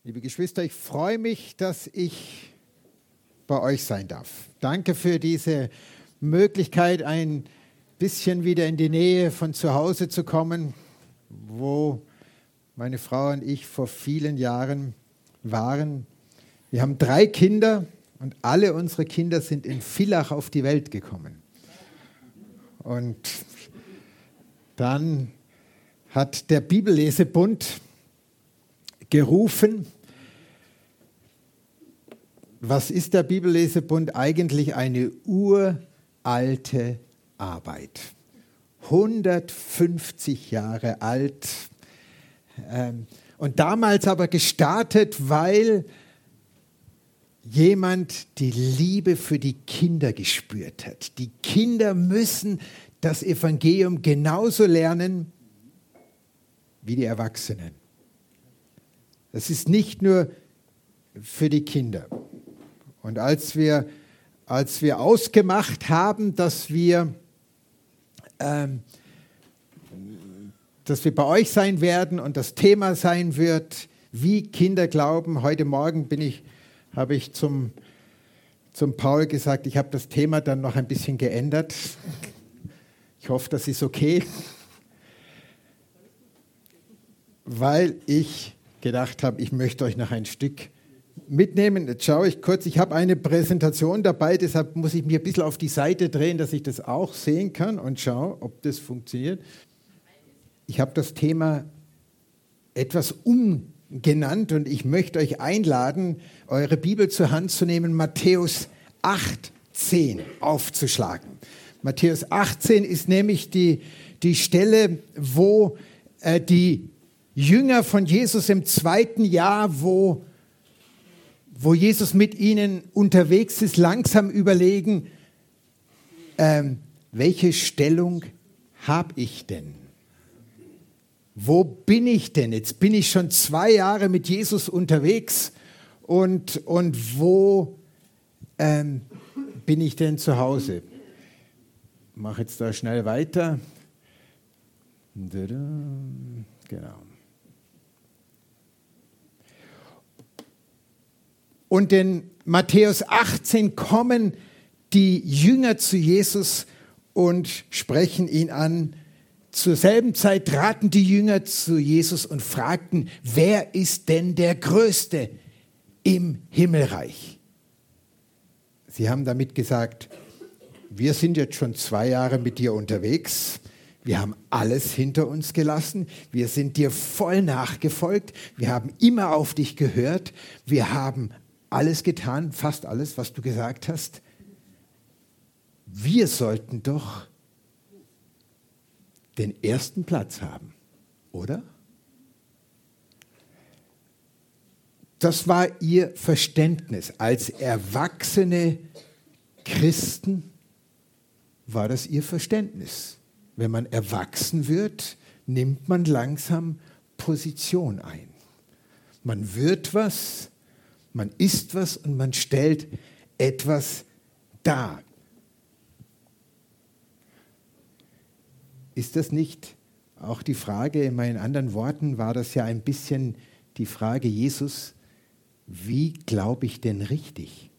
Liebe Geschwister, ich freue mich, dass ich bei euch sein darf. Danke für diese Möglichkeit, ein bisschen wieder in die Nähe von zu Hause zu kommen, wo meine Frau und ich vor vielen Jahren waren. Wir haben 3 Kinder und alle unsere Kinder sind in Villach auf die Welt gekommen. Und dann hat der Bibellesebund gerufen. Was ist der Bibellesebund? Eigentlich eine uralte Arbeit. 150 Jahre alt. Und damals aber gestartet, weil jemand die Liebe für die Kinder gespürt hat. Die Kinder müssen das Evangelium genauso lernen wie die Erwachsenen. Das ist nicht nur für die Kinder. Und als wir ausgemacht haben, dass wir bei euch sein werden und das Thema sein wird, wie Kinder glauben, heute Morgen habe ich zum Paul gesagt, ich habe das Thema dann noch ein bisschen geändert. Ich hoffe, das ist okay, weil ich gedacht habe, ich möchte euch noch ein Stück mitnehmen. Jetzt schaue ich kurz, ich habe eine Präsentation dabei, deshalb muss ich mich ein bisschen auf die Seite drehen, dass ich das auch sehen kann und schaue, ob das funktioniert. Ich habe das Thema etwas umgenannt und ich möchte euch einladen, eure Bibel zur Hand zu nehmen, Matthäus 8,10 aufzuschlagen. Matthäus 18 ist nämlich die Stelle, wo die Jünger von Jesus im 2. Jahr, wo Jesus mit ihnen unterwegs ist, langsam überlegen, welche Stellung habe ich denn? Wo bin ich denn? Jetzt bin ich schon 2 Jahre mit Jesus unterwegs und wo bin ich denn zu Hause? Ich mache jetzt da schnell weiter. Genau. Und in Matthäus 18 kommen die Jünger zu Jesus und sprechen ihn an. Zur selben Zeit traten die Jünger zu Jesus und fragten, wer ist denn der Größte im Himmelreich? Sie haben damit gesagt, wir sind jetzt schon 2 Jahre mit dir unterwegs. Wir haben alles hinter uns gelassen. Wir sind dir voll nachgefolgt. Wir haben immer auf dich gehört. Wir haben alles getan, fast alles, was du gesagt hast. Wir sollten doch den ersten Platz haben, oder? Das war ihr Verständnis. Als erwachsene Christen war das ihr Verständnis. Wenn man erwachsen wird, nimmt man langsam Position ein. Man wird was, man ist was und man stellt etwas dar. Ist das nicht auch die Frage, in meinen anderen Worten war das ja ein bisschen die Frage, Jesus, wie glaube ich denn richtig?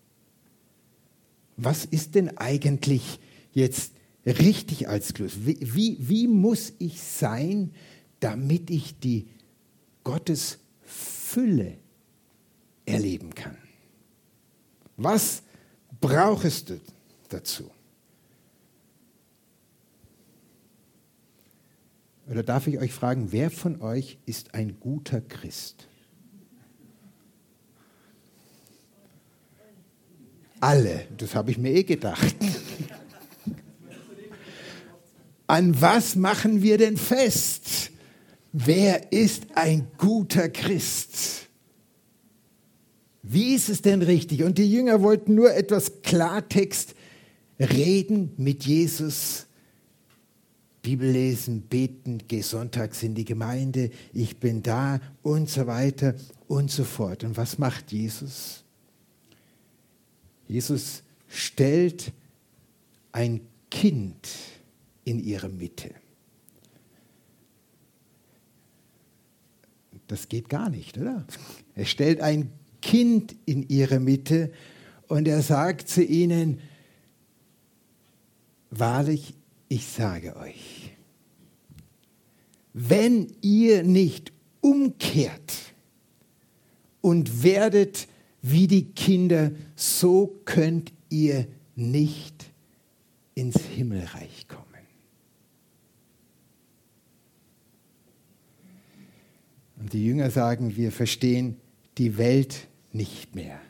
Was ist denn eigentlich jetzt richtig als Christ? Wie muss ich sein, damit ich die Gottes Fülle erleben kann? Was brauchst du dazu? Oder darf ich euch fragen, wer von euch ist ein guter Christ? Alle, das habe ich mir gedacht. An was machen wir denn fest? Wer ist ein guter Christ? Wie ist es denn richtig? Und die Jünger wollten nur etwas Klartext reden mit Jesus. Bibel lesen, beten, geh sonntags in die Gemeinde, ich bin da und so weiter und so fort. Und was macht Jesus? Jesus stellt ein Kind in ihre Mitte. Das geht gar nicht, oder? Er stellt ein Kind in ihre Mitte und er sagt zu ihnen, wahrlich, ich sage euch, wenn ihr nicht umkehrt und werdet wie die Kinder, so könnt ihr nicht ins Himmelreich kommen. Und die Jünger sagen, wir verstehen die Welt nicht mehr.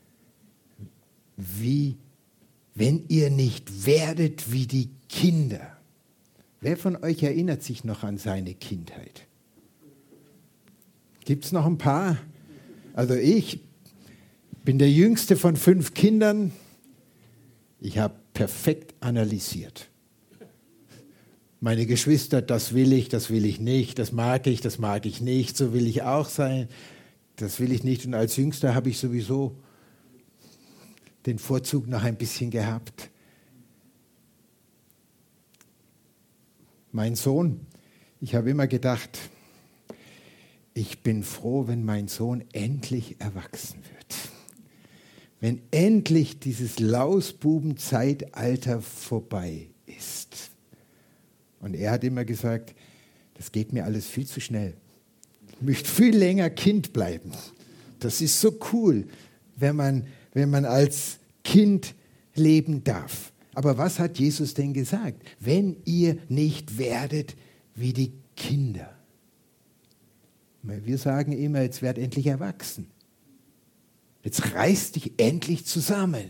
Wie, wenn ihr nicht werdet wie die Kinder. Wer von euch erinnert sich noch an seine Kindheit? Gibt es noch ein paar? Also ich bin der jüngste von 5 Kindern. Ich habe perfekt analysiert. Meine Geschwister, das will ich nicht, das mag ich nicht, so will ich auch sein, das will ich nicht. Und als Jüngster habe ich sowieso den Vorzug noch ein bisschen gehabt. Mein Sohn, ich habe immer gedacht, ich bin froh, wenn mein Sohn endlich erwachsen wird. Wenn endlich dieses Lausbubenzeitalter vorbei ist. Und er hat immer gesagt, das geht mir alles viel zu schnell. Ich möchte viel länger Kind bleiben. Das ist so cool, wenn man als Kind leben darf. Aber was hat Jesus denn gesagt? Wenn ihr nicht werdet wie die Kinder. Wir sagen immer, jetzt werd endlich erwachsen. Jetzt reiß dich endlich zusammen.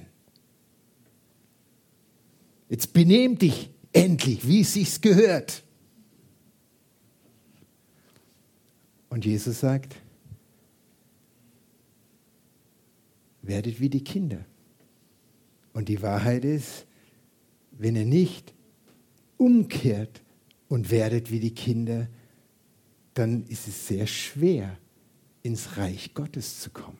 Jetzt benehm dich endlich, wie es sich gehört. Und Jesus sagt, werdet wie die Kinder. Und die Wahrheit ist, wenn ihr nicht umkehrt und werdet wie die Kinder, dann ist es sehr schwer, ins Reich Gottes zu kommen.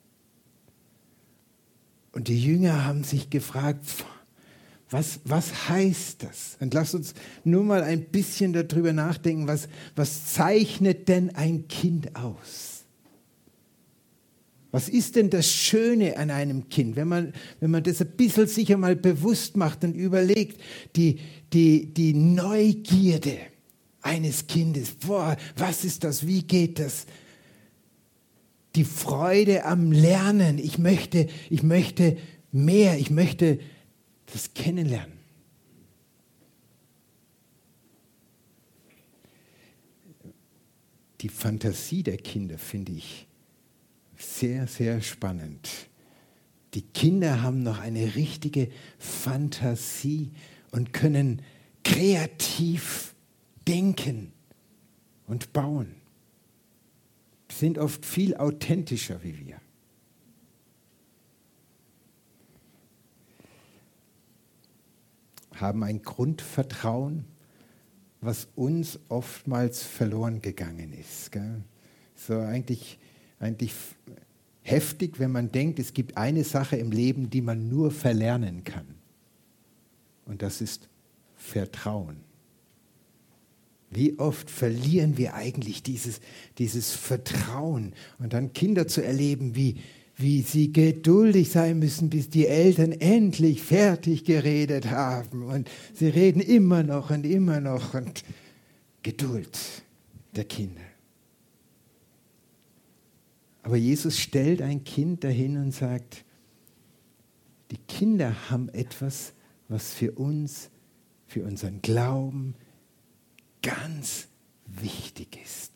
Und die Jünger haben sich gefragt, was heißt das? Und lasst uns nur mal ein bisschen darüber nachdenken, was zeichnet denn ein Kind aus? Was ist denn das Schöne an einem Kind? Wenn man das ein bisschen sich mal bewusst macht und überlegt, die Neugierde eines Kindes, boah, was ist das, wie geht das? Die Freude am Lernen, ich möchte mehr, ich möchte das kennenlernen. Die Fantasie der Kinder finde ich sehr, sehr spannend. Die Kinder haben noch eine richtige Fantasie und können kreativ denken und bauen. Sie sind oft viel authentischer wie wir. Haben ein Grundvertrauen, was uns oftmals verloren gegangen ist. Gell? So eigentlich heftig, wenn man denkt, es gibt eine Sache im Leben, die man nur verlernen kann. Und das ist Vertrauen. Wie oft verlieren wir eigentlich dieses Vertrauen? Und dann Kinder zu erleben, wie sie geduldig sein müssen, bis die Eltern endlich fertig geredet haben. Und sie reden immer noch und Geduld der Kinder. Aber Jesus stellt ein Kind dahin und sagt, die Kinder haben etwas, was für uns, für unseren Glauben ganz wichtig ist.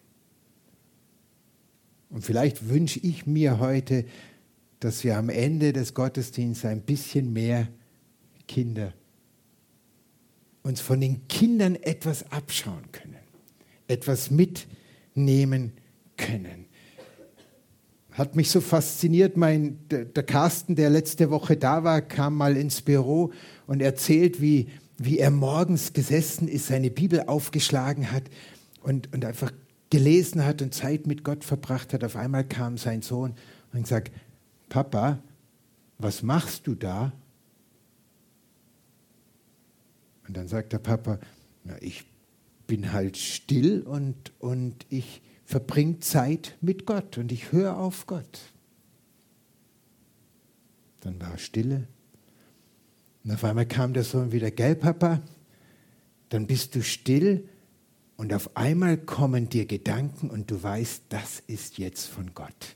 Und vielleicht wünsche ich mir heute, dass wir am Ende des Gottesdienstes ein bisschen mehr Kinder uns von den Kindern etwas abschauen können, etwas mitnehmen können. Hat mich so fasziniert, der Carsten, der letzte Woche da war, kam mal ins Büro und erzählt, wie er morgens gesessen ist, seine Bibel aufgeschlagen hat und einfach gelesen hat und Zeit mit Gott verbracht hat. Auf einmal kam sein Sohn und sagt, Papa, was machst du da? Und dann sagt der Papa, na, ich bin halt still und ich verbringe Zeit mit Gott und ich höre auf Gott. Dann war Stille. Und auf einmal kam der Sohn wieder, gell, Papa? Dann bist du still und auf einmal kommen dir Gedanken und du weißt, das ist jetzt von Gott.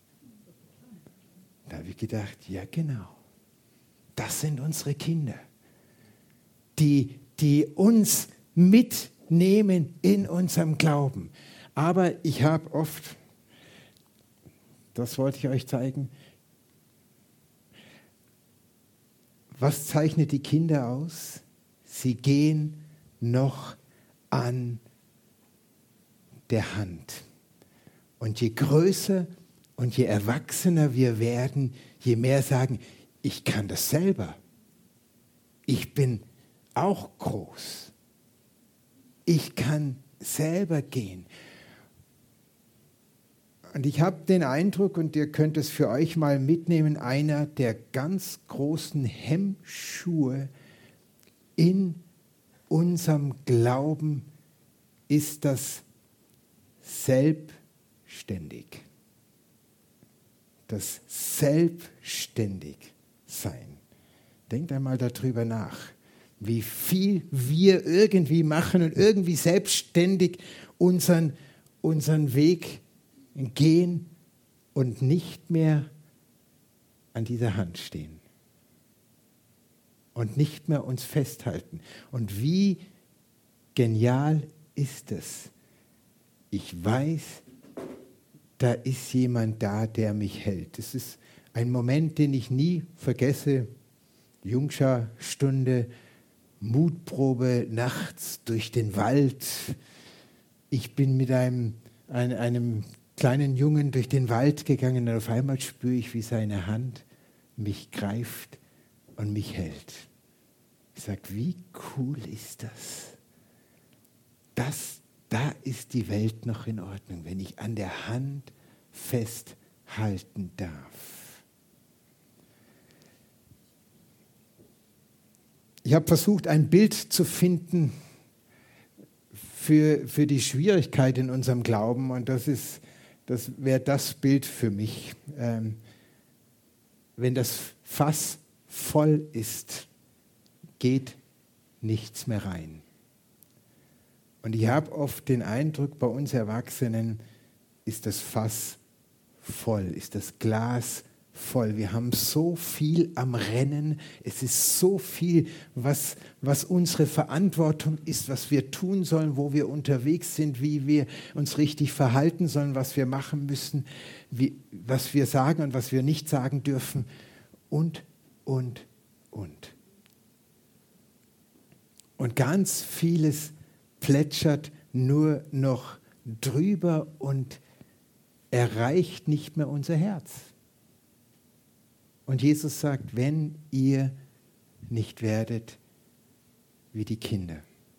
Da habe ich gedacht, ja genau, das sind unsere Kinder, die uns mitnehmen in unserem Glauben. Aber ich habe oft, das wollte ich euch zeigen, was zeichnet die Kinder aus? Sie gehen noch an der Hand. Und je größer und je erwachsener wir werden, je mehr sagen, ich kann das selber. Ich bin auch groß. Ich kann selber gehen. Und ich habe den Eindruck, und ihr könnt es für euch mal mitnehmen, einer der ganz großen Hemmschuhe in unserem Glauben ist das Selbstständig. Das Selbstständigsein. Denkt einmal darüber nach, wie viel wir irgendwie machen und irgendwie selbstständig unseren Weg gehen und nicht mehr an dieser Hand stehen und nicht mehr uns festhalten. Und wie genial ist es? Ich weiß, da ist jemand da, der mich hält. Das ist ein Moment, den ich nie vergesse. Jungscha-Stunde, Mutprobe nachts durch den Wald. Ich bin mit einem kleinen Jungen durch den Wald gegangen und auf einmal spüre ich, wie seine Hand mich greift und mich hält. Ich sage, wie cool ist das? Da ist die Welt noch in Ordnung, wenn ich an der Hand festhalten darf. Ich habe versucht, ein Bild zu finden für die Schwierigkeit in unserem Glauben und das wäre das Bild für mich. Wenn das Fass voll ist, geht nichts mehr rein. Und ich habe oft den Eindruck, bei uns Erwachsenen ist das Fass voll, ist das Glas voll. Wir haben so viel am Rennen. Es ist so viel, was unsere Verantwortung ist, was wir tun sollen, wo wir unterwegs sind, wie wir uns richtig verhalten sollen, was wir machen müssen, was wir sagen und was wir nicht sagen dürfen und. Und ganz vieles plätschert nur noch drüber und erreicht nicht mehr unser Herz. Und Jesus sagt, wenn ihr nicht werdet wie die Kinder,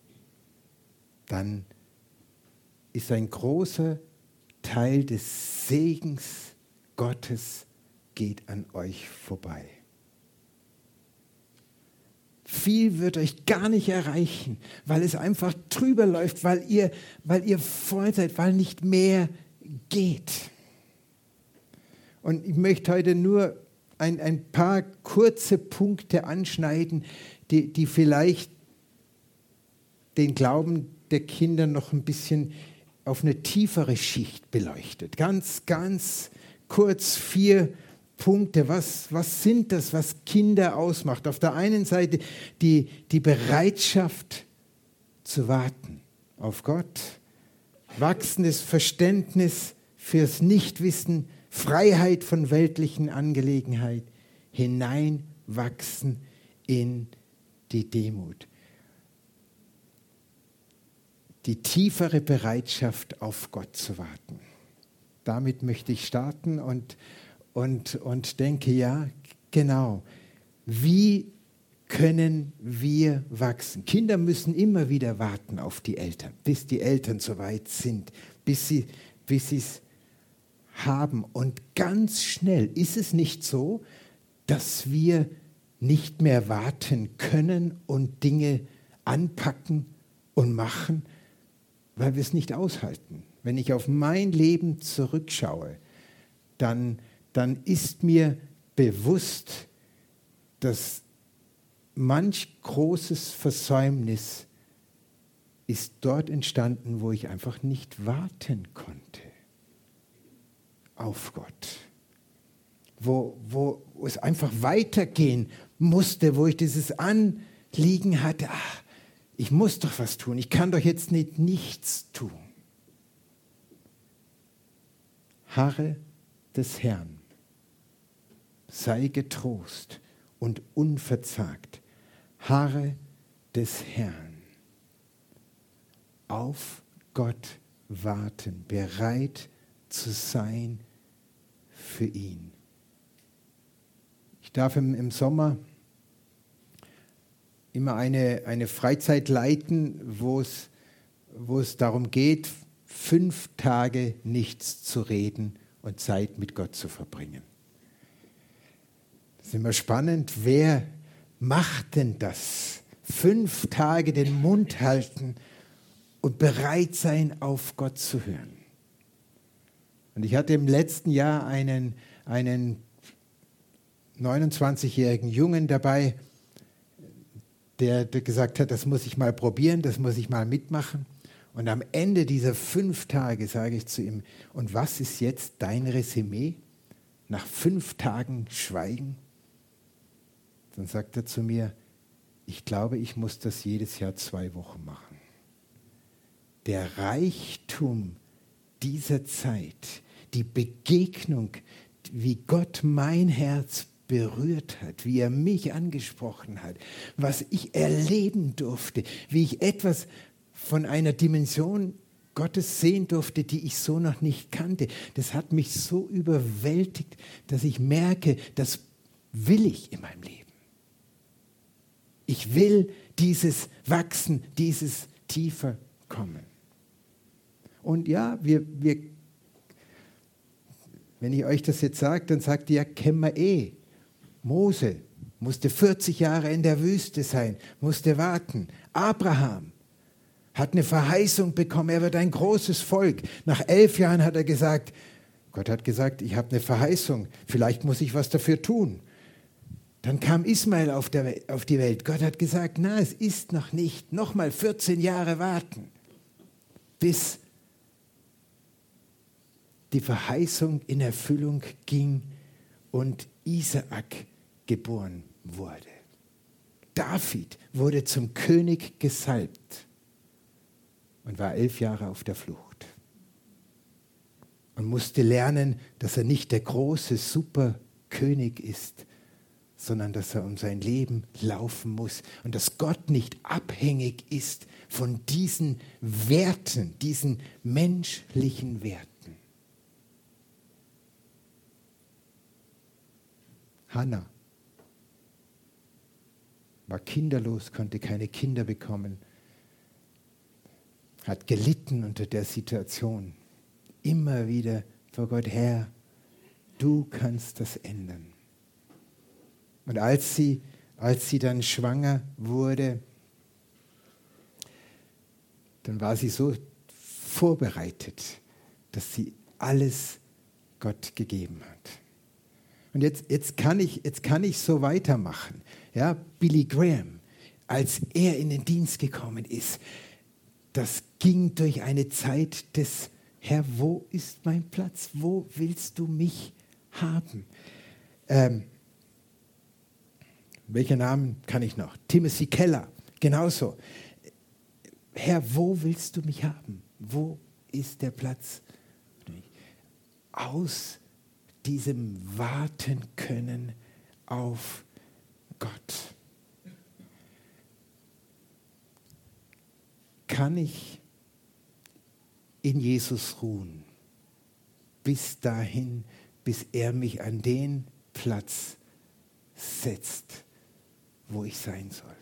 dann ist ein großer Teil des Segens Gottes geht an euch vorbei. Viel wird euch gar nicht erreichen, weil es einfach drüber läuft, weil ihr voll seid, weil nicht mehr geht. Und ich möchte heute nur ein paar kurze Punkte anschneiden, die vielleicht den Glauben der Kinder noch ein bisschen auf eine tiefere Schicht beleuchtet. Ganz, ganz kurz 4 Punkte. Was sind das, was Kinder ausmacht? Auf der einen Seite die Bereitschaft zu warten auf Gott, wachsendes Verständnis fürs Nichtwissen, Freiheit von weltlichen Angelegenheiten, hineinwachsen in die Demut. Die tiefere Bereitschaft, auf Gott zu warten. Damit möchte ich starten und denke, ja, genau. Wie können wir wachsen? Kinder müssen immer wieder warten auf die Eltern, bis die Eltern soweit sind, bis sie es haben. Und ganz schnell ist es nicht so, dass wir nicht mehr warten können und Dinge anpacken und machen, weil wir es nicht aushalten, wenn ich auf mein Leben zurückschaue, dann ist mir bewusst, dass manch großes Versäumnis ist dort entstanden, wo ich einfach nicht warten konnte auf Gott. Wo es einfach weitergehen musste, wo ich dieses Anliegen hatte, ich muss doch was tun, ich kann doch jetzt nicht nichts tun. Harre des Herrn, sei getrost und unverzagt. Harre des Herrn. Auf Gott warten, bereit zu sein für ihn. Ich darf im Sommer immer eine Freizeit leiten, wo es darum geht, 5 Tage nichts zu reden und Zeit mit Gott zu verbringen. Das ist immer spannend, wer macht denn das? 5 Tage den Mund halten und bereit sein, auf Gott zu hören. Und ich hatte im letzten Jahr einen 29-jährigen Jungen dabei, der gesagt hat, das muss ich mal probieren, das muss ich mal mitmachen. Und am Ende dieser 5 Tage sage ich zu ihm, und was ist jetzt dein Resümee? Nach 5 Tagen Schweigen? Dann sagt er zu mir, ich glaube, ich muss das jedes Jahr 2 Wochen machen. Der Reichtum dieser Zeit, die Begegnung, wie Gott mein Herz berührt hat, wie er mich angesprochen hat, was ich erleben durfte, wie ich etwas von einer Dimension Gottes sehen durfte, die ich so noch nicht kannte. Das hat mich so überwältigt, dass ich merke, das will ich in meinem Leben. Ich will dieses Wachsen, dieses tiefer kommen. Und ja, wenn ich euch das jetzt sage, dann sagt ihr, ja, kennen wir eh. Mose musste 40 Jahre in der Wüste sein, musste warten. Abraham hat eine Verheißung bekommen, er wird ein großes Volk. Nach 11 Jahren hat er gesagt, Gott hat gesagt, ich habe eine Verheißung, vielleicht muss ich was dafür tun. Dann kam Ismael auf die Welt. Gott hat gesagt, na, es ist noch nicht, nochmal 14 Jahre warten, bis die Verheißung in Erfüllung ging und Isaak geboren wurde. David wurde zum König gesalbt und war 11 Jahre auf der Flucht und musste lernen, dass er nicht der große Superkönig ist, sondern dass er um sein Leben laufen muss und dass Gott nicht abhängig ist von diesen Werten, diesen menschlichen Werten. Hannah war kinderlos, konnte keine Kinder bekommen, hat gelitten unter der Situation. Immer wieder vor Gott, Herr, du kannst das ändern. Und als sie dann schwanger wurde, dann war sie so vorbereitet, dass sie alles Gott gegeben hat. Und jetzt kann ich so weitermachen. Ja, Billy Graham, als er in den Dienst gekommen ist, das ging durch eine Zeit des, Herr, wo ist mein Platz? Wo willst du mich haben? Welcher Namen kann ich noch? Timothy Keller, genauso. Herr, wo willst du mich haben? Wo ist der Platz? Aus diesem Warten können auf Gott. Kann ich in Jesus ruhen, bis dahin, bis er mich an den Platz setzt, wo ich sein soll.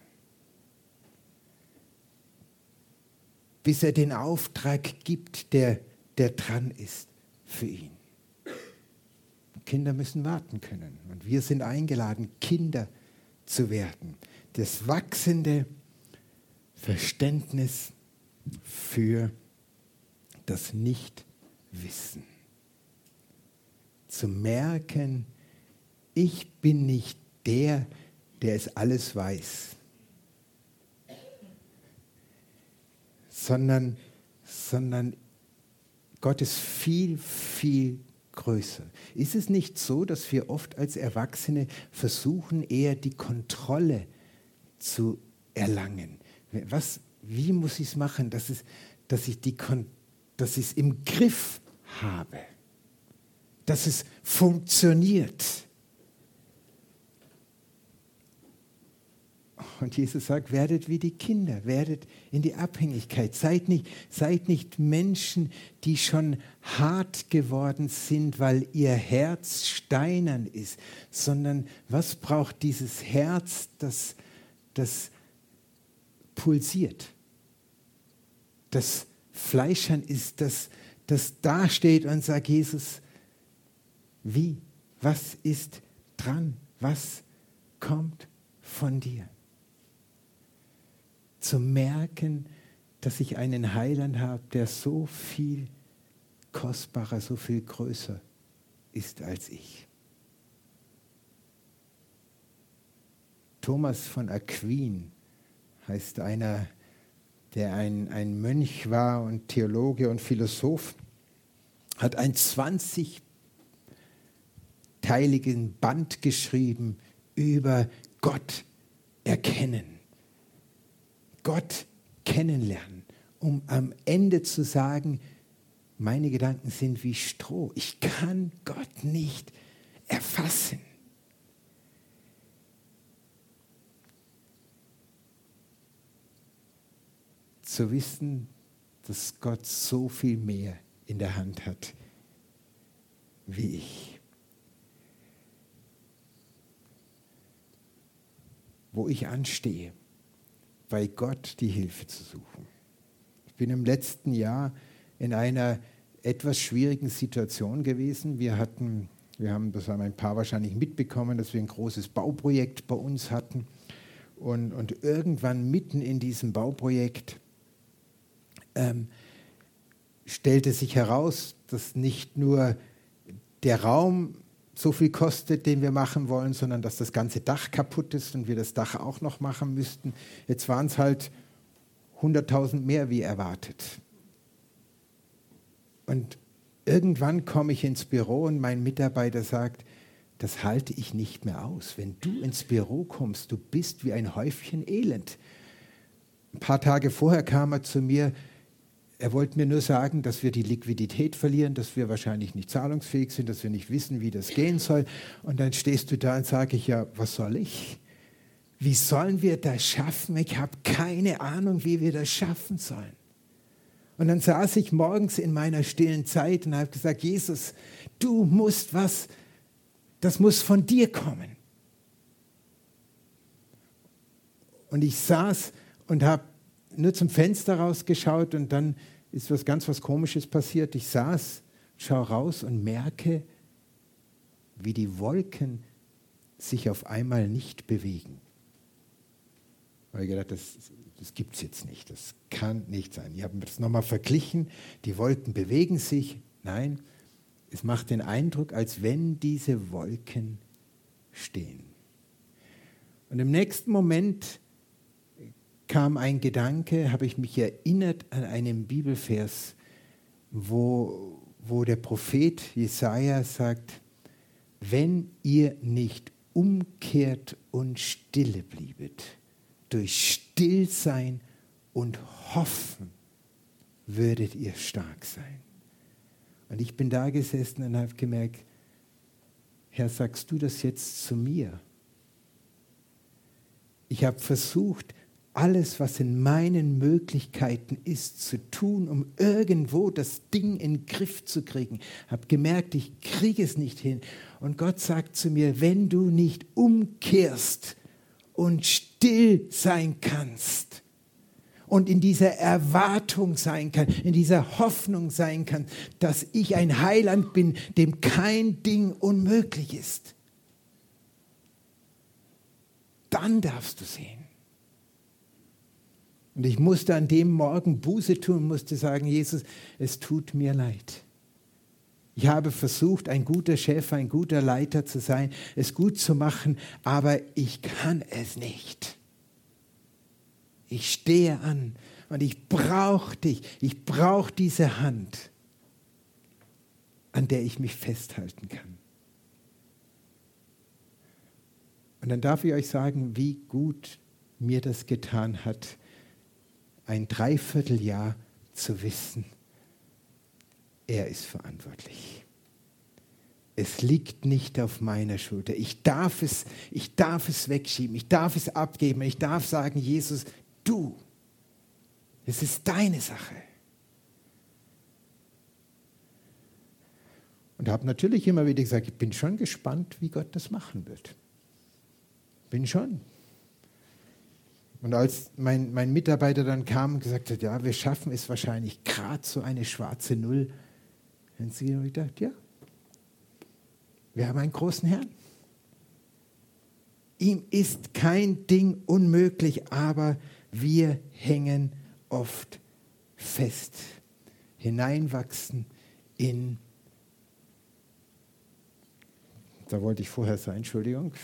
Bis er den Auftrag gibt, der dran ist für ihn. Kinder müssen warten können. Und wir sind eingeladen, Kinder zu werden. Das wachsende Verständnis für das Nichtwissen. Zu merken, ich bin nicht der, der es alles weiß, sondern Gott ist viel, viel größer. Ist es nicht so, dass wir oft als Erwachsene versuchen, eher die Kontrolle zu erlangen? Wie muss ich es machen, dass ich es im Griff habe, dass es funktioniert? Und Jesus sagt, werdet wie die Kinder, werdet in die Abhängigkeit. Seid nicht Menschen, die schon hart geworden sind, weil ihr Herz steinern ist, sondern was braucht dieses Herz, das pulsiert, das fleischern ist, das dasteht und sagt, Jesus, wie? Was ist dran? Was kommt von dir? Zu merken, dass ich einen Heiland habe, der so viel kostbarer, so viel größer ist als ich. Thomas von Aquin heißt einer, der ein Mönch war und Theologe und Philosoph, hat einen 20-teiligen Band geschrieben über Gott erkennen. Gott kennenlernen, um am Ende zu sagen, meine Gedanken sind wie Stroh. Ich kann Gott nicht erfassen. Zu wissen, dass Gott so viel mehr in der Hand hat wie ich. Wo ich anstehe, bei Gott die Hilfe zu suchen. Ich bin im letzten Jahr in einer etwas schwierigen Situation gewesen. Wir haben, das haben ein paar wahrscheinlich mitbekommen, dass wir ein großes Bauprojekt bei uns hatten. Und irgendwann mitten in diesem Bauprojekt stellte sich heraus, dass nicht nur der Raum so viel kostet, den wir machen wollen, sondern dass das ganze Dach kaputt ist und wir das Dach auch noch machen müssten. Jetzt waren es halt 100.000 mehr wie erwartet. Und irgendwann komme ich ins Büro und mein Mitarbeiter sagt, das halte ich nicht mehr aus. Wenn du ins Büro kommst, du bist wie ein Häufchen Elend. Ein paar Tage vorher kam er zu mir. Er wollte mir nur sagen, dass wir die Liquidität verlieren, dass wir wahrscheinlich nicht zahlungsfähig sind, dass wir nicht wissen, wie das gehen soll. Und dann stehst du da und sage ich, ja, was soll ich? Wie sollen wir das schaffen? Ich habe keine Ahnung, wie wir das schaffen sollen. Und dann saß ich morgens in meiner stillen Zeit und habe gesagt, Jesus, du musst was, das muss von dir kommen. Und ich saß und habe nur zum Fenster rausgeschaut und dann ist was Komisches passiert. Ich saß, schaue raus und merke, wie die Wolken sich auf einmal nicht bewegen. Da habe ich gedacht, das gibt es jetzt nicht, das kann nicht sein. Ich habe das nochmal verglichen, die Wolken bewegen sich. Nein, es macht den Eindruck, als wenn diese Wolken stehen. Und im nächsten Moment kam ein Gedanke, habe ich mich erinnert an einen Bibelvers, wo der Prophet Jesaja sagt, wenn ihr nicht umkehrt und stille bliebet, durch Stillsein und Hoffen würdet ihr stark sein. Und ich bin da gesessen und habe gemerkt, Herr, sagst du das jetzt zu mir? Ich habe versucht, alles, was in meinen Möglichkeiten ist, zu tun, um irgendwo das Ding in den Griff zu kriegen. Habe gemerkt, ich kriege es nicht hin. Und Gott sagt zu mir, wenn du nicht umkehrst und still sein kannst und in dieser Erwartung sein kann, in dieser Hoffnung sein kann, dass ich ein Heiland bin, dem kein Ding unmöglich ist, dann darfst du sehen. Und ich musste an dem Morgen Buße tun, musste sagen, Jesus, es tut mir leid. Ich habe versucht, ein guter Chef, ein guter Leiter zu sein, es gut zu machen, aber ich kann es nicht. Ich stehe an und ich brauche dich. Ich brauche diese Hand, an der ich mich festhalten kann. Und dann darf ich euch sagen, wie gut mir das getan hat, ein Dreivierteljahr zu wissen, er ist verantwortlich. Es liegt nicht auf meiner Schulter. Ich darf es wegschieben, ich darf es abgeben, ich darf sagen, Jesus, du, es ist deine Sache. Und habe natürlich immer wieder gesagt, ich bin schon gespannt, wie Gott das machen wird. Bin schon. Und als mein Mitarbeiter dann kam und gesagt hat, ja, wir schaffen es wahrscheinlich gerade so eine schwarze Null, haben sie gedacht, ja, wir haben einen großen Herrn. Ihm ist kein Ding unmöglich, aber wir hängen oft fest. Hineinwachsen in, da wollte ich vorher sein, Entschuldigung.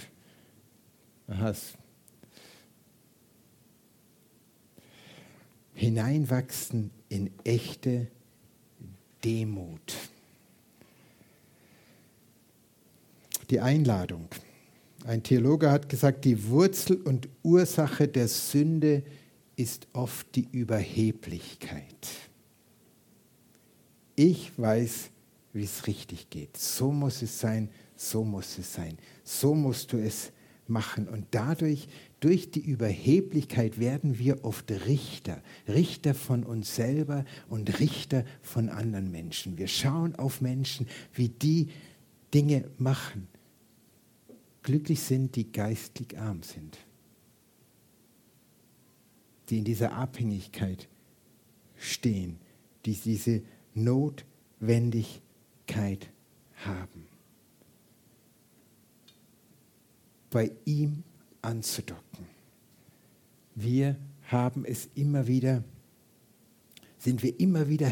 Hineinwachsen in echte Demut. Die Einladung. Ein Theologe hat gesagt, die Wurzel und Ursache der Sünde ist oft die Überheblichkeit. Ich weiß, wie es richtig geht. So muss es sein, so muss es sein. So musst du es machen. Und dadurch, durch die Überheblichkeit werden wir oft Richter. Richter von uns selber und Richter von anderen Menschen. Wir schauen auf Menschen, wie die Dinge machen. Glücklich sind, die geistlich arm sind. Die in dieser Abhängigkeit stehen, die diese Notwendigkeit haben. Bei ihm anzudocken. Wir haben es immer wieder, sind wir immer wieder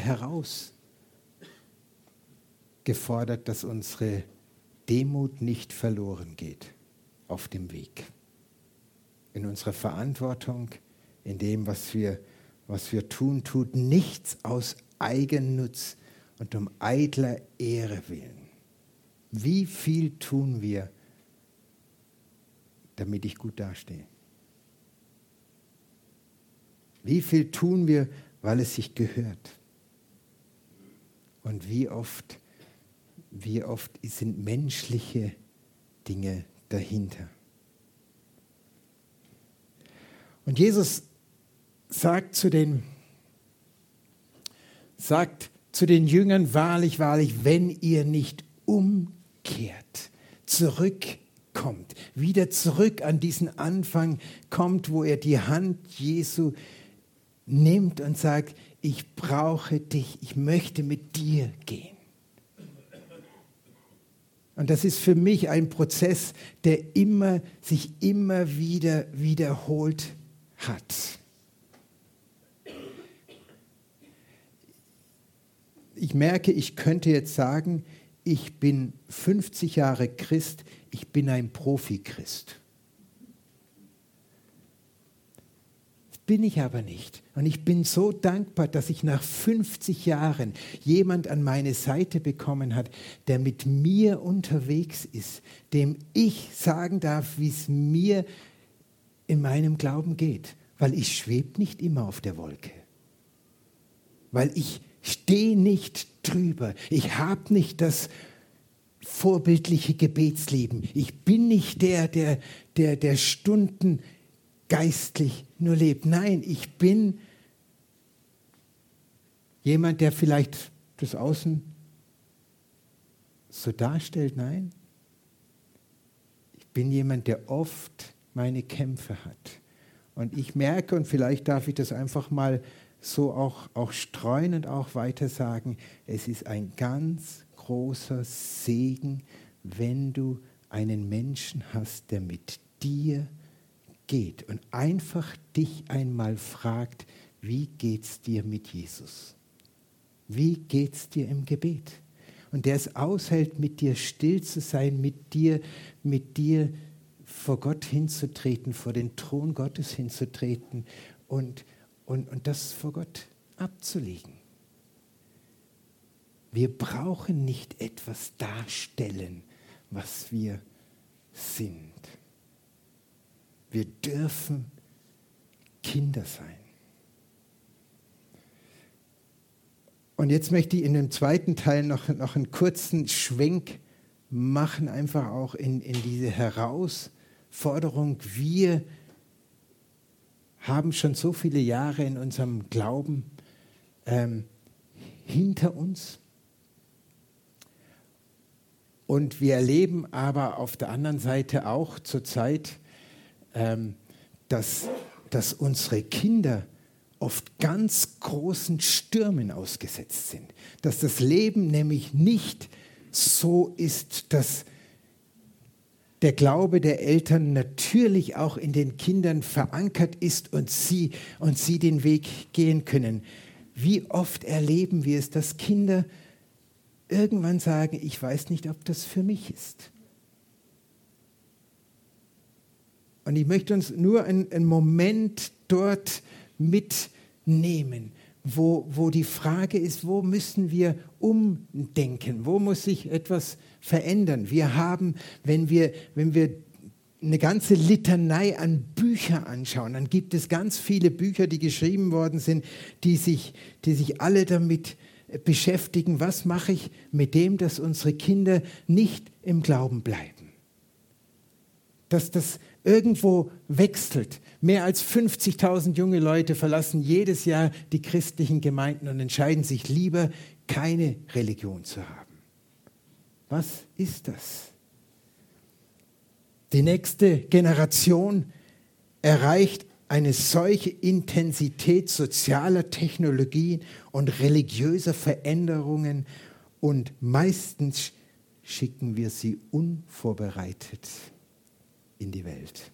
herausgefordert, dass unsere Demut nicht verloren geht auf dem Weg. In unserer Verantwortung, in dem, was wir tun, tut nichts aus Eigennutz und um eitler Ehre willen. Wie viel tun wir, damit ich gut dastehe? Wie viel tun wir, weil es sich gehört? Und wie oft sind menschliche Dinge dahinter? Und Jesus sagt zu den Jüngern, wahrlich, wahrlich, wenn ihr nicht umkehrt, zurückkommt, wieder zurück an diesen Anfang kommt, wo er die Hand Jesu nimmt und sagt, ich brauche dich, ich möchte mit dir gehen. Und das ist für mich ein Prozess, der sich immer wieder wiederholt hat. Ich merke, ich könnte jetzt sagen, ich bin 50 Jahre Christ, ich bin ein Profi-Christ. Das bin ich aber nicht. Und ich bin so dankbar, dass ich nach 50 Jahren jemand an meine Seite bekommen hat, der mit mir unterwegs ist, dem ich sagen darf, wie es mir in meinem Glauben geht. Weil ich schwebe nicht immer auf der Wolke. Weil ich stehe nicht drüber. Ich habe nicht das vorbildliche Gebetsleben. Ich bin nicht der Stunden geistlich nur lebt. Nein, ich bin jemand, der vielleicht das Außen so darstellt. Nein, ich bin jemand, der oft meine Kämpfe hat. Und ich merke, und vielleicht darf ich das einfach mal so auch streuen und auch weiter sagen, es ist ein ganz großer Segen, wenn du einen Menschen hast, der mit dir geht und einfach dich einmal fragt, wie geht's dir mit Jesus? Wie geht's dir im Gebet? Und der es aushält, mit dir still zu sein, mit dir vor Gott hinzutreten, vor den Thron Gottes hinzutreten und das vor Gott abzulegen. Wir brauchen nicht etwas darstellen, was wir sind. Wir dürfen Kinder sein. Und jetzt möchte ich in dem zweiten Teil noch einen kurzen Schwenk machen, einfach auch in diese Herausforderung. Wir haben schon so viele Jahre in unserem Glauben hinter uns. Und wir erleben aber auf der anderen Seite auch zurzeit, dass unsere Kinder oft ganz großen Stürmen ausgesetzt sind. Dass das Leben nämlich nicht so ist, dass der Glaube der Eltern natürlich auch in den Kindern verankert ist und sie den Weg gehen können. Wie oft erleben wir es, dass Kinder irgendwann sagen, ich weiß nicht, ob das für mich ist. Und ich möchte uns nur einen Moment dort mitnehmen, wo die Frage ist, wo müssen wir umdenken, wo muss sich etwas verändern. Wir haben, wenn wir eine ganze Litanei an Büchern anschauen, dann gibt es ganz viele Bücher, die geschrieben worden sind, die sich alle damit beschäftigen, was mache ich mit dem, dass unsere Kinder nicht im Glauben bleiben. Dass das irgendwo wechselt. Mehr als 50.000 junge Leute verlassen jedes Jahr die christlichen Gemeinden und entscheiden sich lieber, keine Religion zu haben. Was ist das? Die nächste Generation erreicht eine solche Intensität sozialer Technologien und religiöser Veränderungen und meistens schicken wir sie unvorbereitet in die Welt.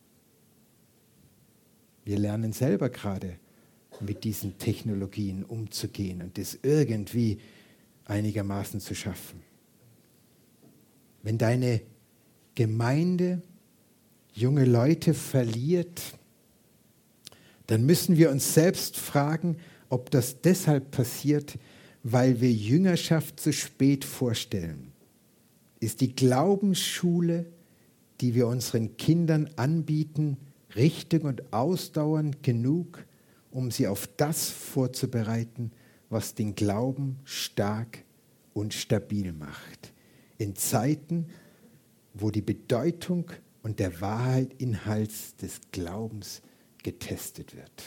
Wir lernen selber gerade mit diesen Technologien umzugehen und das irgendwie einigermaßen zu schaffen. Wenn deine Gemeinde junge Leute verliert, dann müssen wir uns selbst fragen, ob das deshalb passiert, weil wir Jüngerschaft zu spät vorstellen. Ist die Glaubensschule, die wir unseren Kindern anbieten, richtig und ausdauernd genug, um sie auf das vorzubereiten, was den Glauben stark und stabil macht? In Zeiten, wo die Bedeutung und der Wahrheitinhalt des Glaubens getestet wird.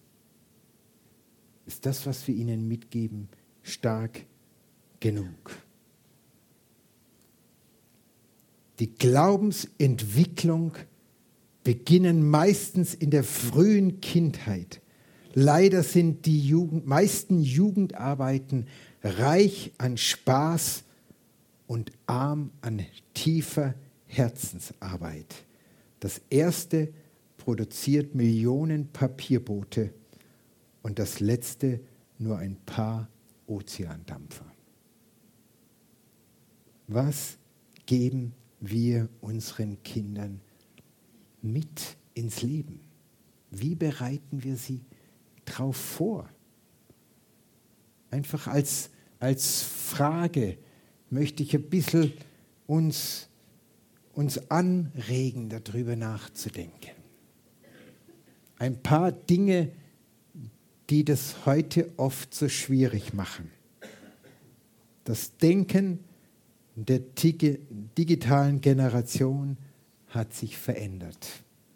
Ist das, was wir ihnen mitgeben, stark genug? Die Glaubensentwicklung beginnt meistens in der frühen Kindheit. Leider sind die meisten Jugendarbeiten reich an Spaß und arm an tiefer Herzensarbeit. Das erste produziert Millionen Papierboote und das letzte nur ein paar Ozeandampfer. Was geben wir unseren Kindern mit ins Leben? Wie bereiten wir sie darauf vor? Einfach als Frage möchte ich ein bisschen uns anregen, darüber nachzudenken. Ein paar Dinge, die das heute oft so schwierig machen. Das Denken der digitalen Generation hat sich verändert.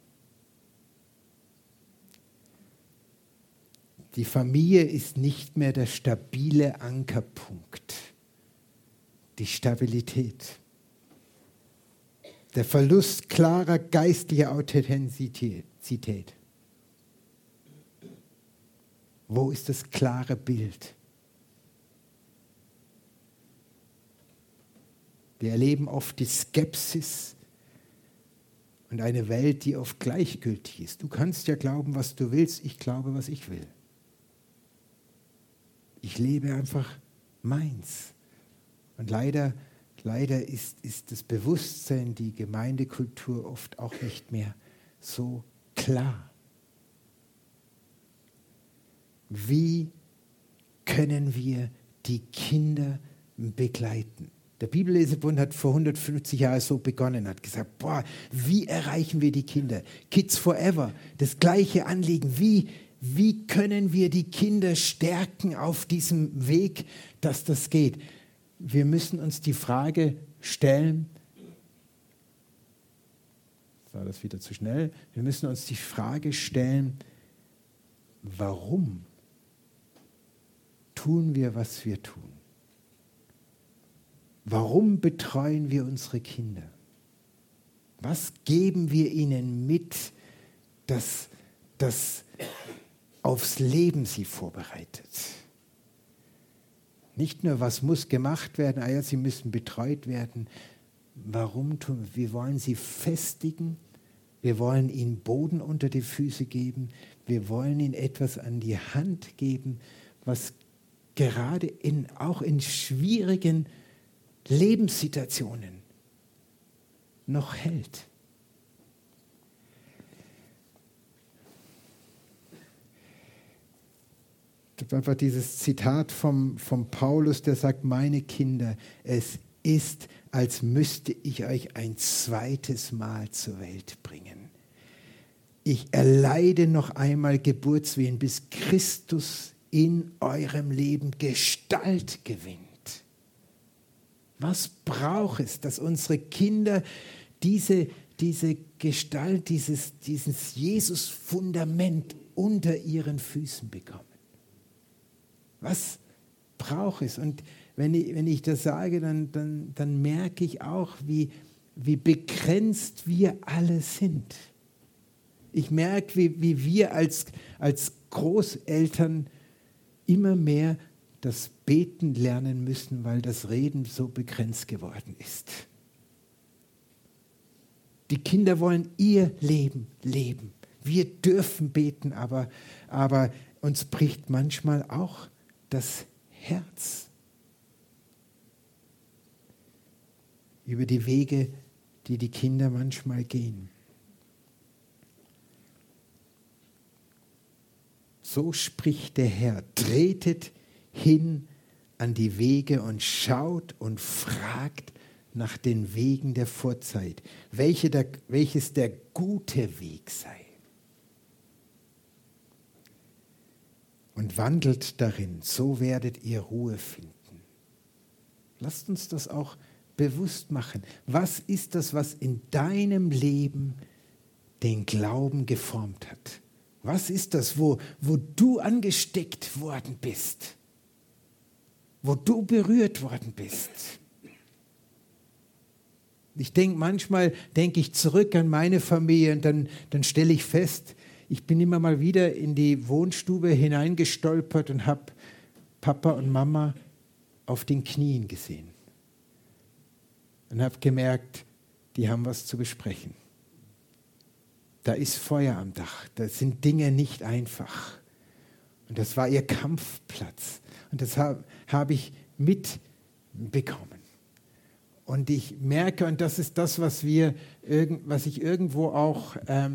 Die Familie ist nicht mehr der stabile Ankerpunkt, die Stabilität. Der Verlust klarer geistlicher Authentizität. Wo ist das klare Bild? Wir erleben oft die Skepsis Und eine Welt, die oft gleichgültig ist. Du kannst ja glauben, was du willst, ich glaube, was ich will. Ich lebe einfach meins. Und leider ist das Bewusstsein, die Gemeindekultur oft auch nicht mehr so klar. Wie können wir die Kinder begleiten? Der Bibellesebund hat vor 150 Jahren so begonnen, hat gesagt, boah, wie erreichen wir die Kinder? Kids Forever, das gleiche Anliegen. Wie können wir die Kinder stärken auf diesem Weg, dass das geht? Wir müssen uns die Frage stellen, war das wieder zu schnell? Wir müssen uns die Frage stellen, warum tun wir, was wir tun? Warum betreuen wir unsere Kinder? Was geben wir ihnen mit, das aufs Leben sie vorbereitet? Nicht nur, was muss gemacht werden, ja, sie müssen betreut werden. Warum tun wir? Wir wollen sie festigen, wir wollen ihnen Boden unter die Füße geben, wir wollen ihnen etwas an die Hand geben, was gerade auch in schwierigen Lebenssituationen noch hält. Das war einfach dieses Zitat vom Paulus, der sagt, meine Kinder, es ist, als müsste ich euch ein zweites Mal zur Welt bringen. Ich erleide noch einmal Geburtswehen, bis Christus in eurem Leben Gestalt gewinnt. Was braucht es, dass unsere Kinder diese Gestalt, dieses Jesus-Fundament unter ihren Füßen bekommen? Was braucht es? Und wenn ich das sage, dann merke ich auch, wie begrenzt wir alle sind. Ich merke, wie wir als Großeltern immer mehr das Beten lernen müssen, weil das Reden so begrenzt geworden ist. Die Kinder wollen ihr Leben leben. Wir dürfen beten, aber uns bricht manchmal auch das Herz über die Wege, die die Kinder manchmal gehen. So spricht der Herr, tretet hin an die Wege und schaut und fragt nach den Wegen der Vorzeit, welches der gute Weg sei. Und wandelt darin, so werdet ihr Ruhe finden. Lasst uns das auch bewusst machen. Was ist das, was in deinem Leben den Glauben geformt hat? Was ist das, wo du angesteckt worden bist? Wo du berührt worden bist? Manchmal denke ich zurück an meine Familie und dann stelle ich fest, ich bin immer mal wieder in die Wohnstube hineingestolpert und habe Papa und Mama auf den Knien gesehen. Und habe gemerkt, die haben was zu besprechen. Da ist Feuer am Dach, da sind Dinge nicht einfach. Und das war ihr Kampfplatz. Und das habe ich mitbekommen. Und ich merke, und das ist das, was ich irgendwo auch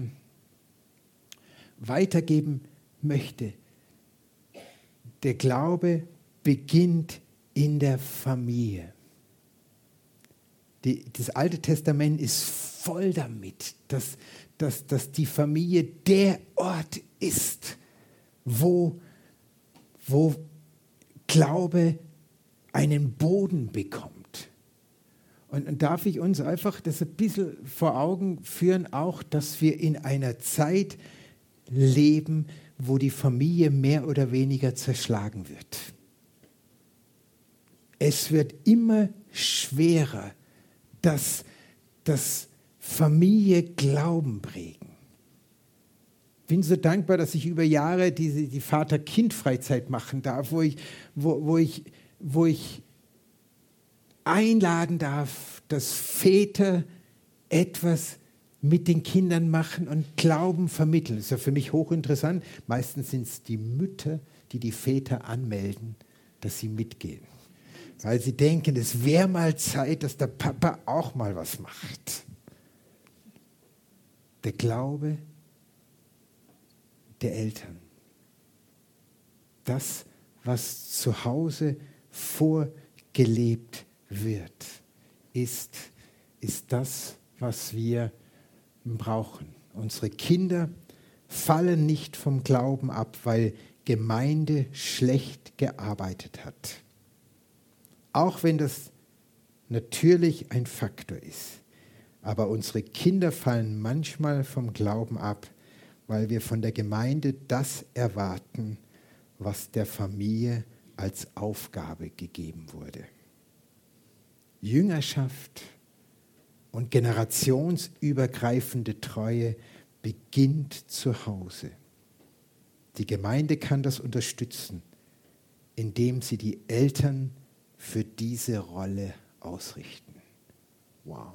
weitergeben möchte. Der Glaube beginnt in der Familie. Das Alte Testament ist voll damit, dass die Familie der Ort ist, wo Glaube einen Boden bekommt. Und darf ich uns einfach das ein bisschen vor Augen führen, auch, dass wir in einer Zeit leben, wo die Familie mehr oder weniger zerschlagen wird. Es wird immer schwerer, dass Familie Glauben prägen. Ich bin so dankbar, dass ich über Jahre die Vater-Kind-Freizeit machen darf, wo ich einladen darf, dass Väter etwas mit den Kindern machen und Glauben vermitteln. Das ist ja für mich hochinteressant. Meistens sind es die Mütter, die die Väter anmelden, dass sie mitgehen. Weil sie denken, es wäre mal Zeit, dass der Papa auch mal was macht. Der Glaube der Eltern. Das, was zu Hause vorgelebt wird, ist das, was wir brauchen. Unsere Kinder fallen nicht vom Glauben ab, weil Gemeinde schlecht gearbeitet hat. Auch wenn das natürlich ein Faktor ist. Aber unsere Kinder fallen manchmal vom Glauben ab, weil wir von der Gemeinde das erwarten, was der Familie als Aufgabe gegeben wurde. Jüngerschaft und generationsübergreifende Treue beginnt zu Hause. Die Gemeinde kann das unterstützen, indem sie die Eltern für diese Rolle ausrichten. Wow.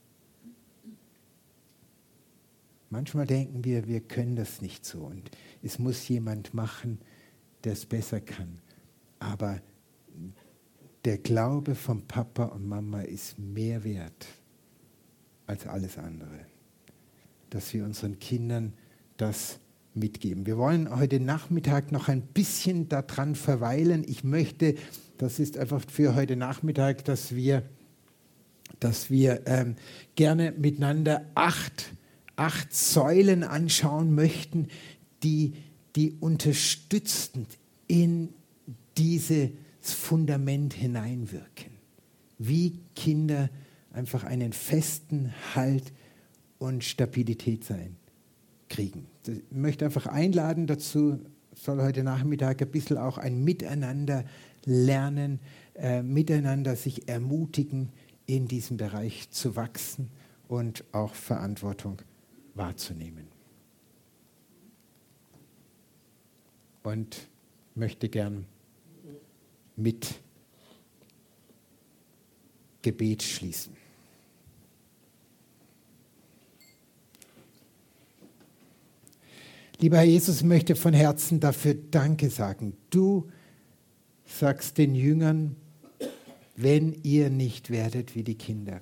Manchmal denken wir können das nicht so und es muss jemand machen, der es besser kann. Aber der Glaube von Papa und Mama ist mehr wert als alles andere. Dass wir unseren Kindern das mitgeben. Wir wollen heute Nachmittag noch ein bisschen daran verweilen. Ich möchte, das ist einfach für heute Nachmittag, dass wir gerne miteinander acht Säulen anschauen möchten, die unterstützend in dieses Fundament hineinwirken. Wie Kinder einfach einen festen Halt und Stabilität kriegen. Ich möchte einfach einladen dazu, soll heute Nachmittag ein bisschen auch ein Miteinander lernen, miteinander sich ermutigen, in diesem Bereich zu wachsen und auch Verantwortung wahrzunehmen. Und möchte gern mit Gebet schließen. Lieber Herr Jesus, ich möchte von Herzen dafür Danke sagen. Du sagst den Jüngern, wenn ihr nicht werdet wie die Kinder.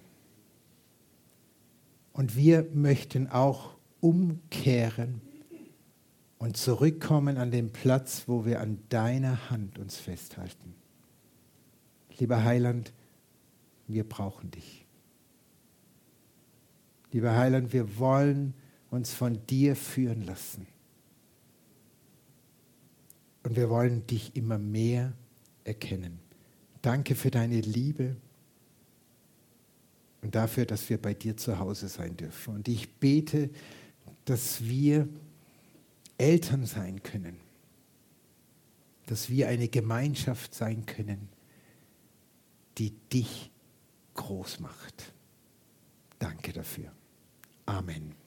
Und wir möchten auch umkehren und zurückkommen an den Platz, wo wir an deiner Hand uns festhalten. Lieber Heiland, wir brauchen dich. Lieber Heiland, wir wollen uns von dir führen lassen. Und wir wollen dich immer mehr erkennen. Danke für deine Liebe und dafür, dass wir bei dir zu Hause sein dürfen. Und ich bete, dass wir Eltern sein können, dass wir eine Gemeinschaft sein können, die dich groß macht. Danke dafür. Amen.